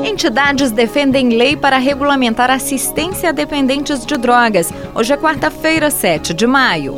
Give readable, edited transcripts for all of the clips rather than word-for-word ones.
Entidades defendem lei para regulamentar assistência a dependentes de drogas. Hoje é quarta-feira, 7 de maio.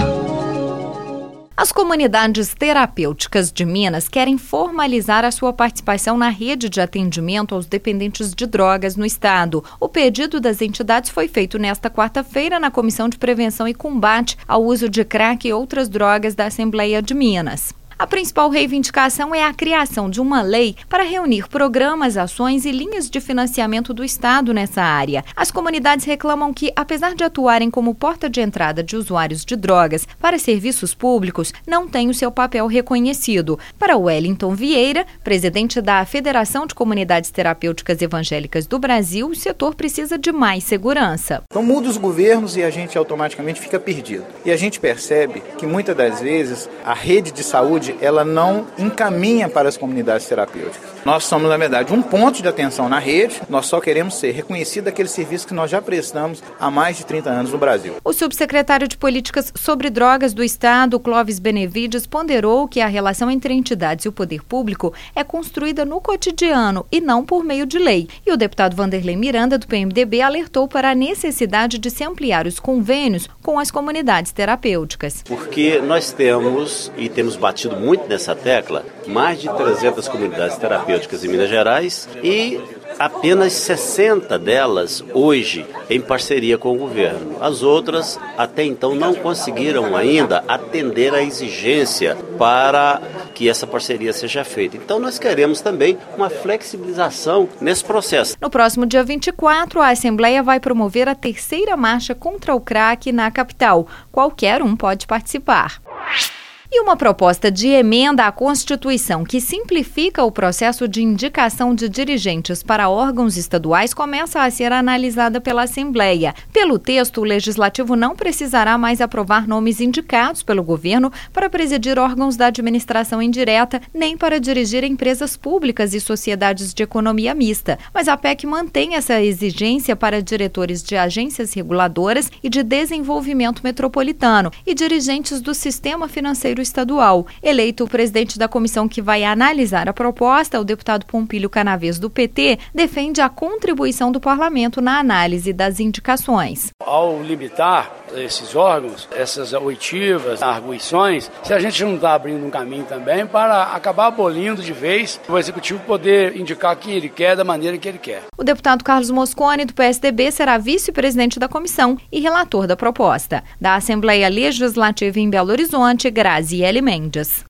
As comunidades terapêuticas de Minas querem formalizar a sua participação na rede de atendimento aos dependentes de drogas no estado. O pedido das entidades foi feito nesta quarta-feira na Comissão de Prevenção e Combate ao Uso de Crack e outras drogas da Assembleia de Minas. A principal reivindicação é a criação de uma lei para reunir programas, ações e linhas de financiamento do Estado nessa área. As comunidades reclamam que, apesar de atuarem como porta de entrada de usuários de drogas para serviços públicos, não têm o seu papel reconhecido. Para Wellington Vieira, presidente da Federação de Comunidades Terapêuticas Evangélicas do Brasil, o setor precisa de mais segurança. Então muda os governos e a gente automaticamente fica perdido. E a gente percebe que muitas das vezes a rede de saúde ela não encaminha para as comunidades terapêuticas. Nós somos, na verdade, um ponto de atenção na rede, nós só queremos ser reconhecido daquele serviço que nós já prestamos há mais de 30 anos no Brasil. O subsecretário de Políticas sobre Drogas do Estado, Clóvis Benevides, ponderou que a relação entre entidades e o poder público é construída no cotidiano e não por meio de lei. E o deputado Vanderlei Miranda, do PMDB, alertou para a necessidade de se ampliar os convênios com as comunidades terapêuticas. Porque nós temos batido muito nessa tecla, mais de 300 comunidades terapêuticas em Minas Gerais e apenas 60 delas hoje em parceria com o governo. As outras até então não conseguiram ainda atender a exigência para que essa parceria seja feita. Então nós queremos também uma flexibilização nesse processo. No próximo dia 24, a Assembleia vai promover a terceira marcha contra o crack na capital. Qualquer um pode participar. E uma proposta de emenda à Constituição que simplifica o processo de indicação de dirigentes para órgãos estaduais começa a ser analisada pela Assembleia. Pelo texto, o Legislativo não precisará mais aprovar nomes indicados pelo governo para presidir órgãos da administração indireta, nem para dirigir empresas públicas e sociedades de economia mista. Mas a PEC mantém essa exigência para diretores de agências reguladoras e de desenvolvimento metropolitano e dirigentes do sistema financeiro estadual. Eleito o presidente da comissão que vai analisar a proposta, o deputado Pompílio Canavês, do PT, defende a contribuição do parlamento na análise das indicações. Ao limitar esses órgãos, essas oitivas, arguições, se a gente não está abrindo um caminho também para acabar abolindo de vez o executivo poder indicar quem ele quer da maneira que ele quer. O deputado Carlos Mosconi, do PSDB, será vice-presidente da comissão e relator da proposta. Da Assembleia Legislativa em Belo Horizonte, Graziele Mendes.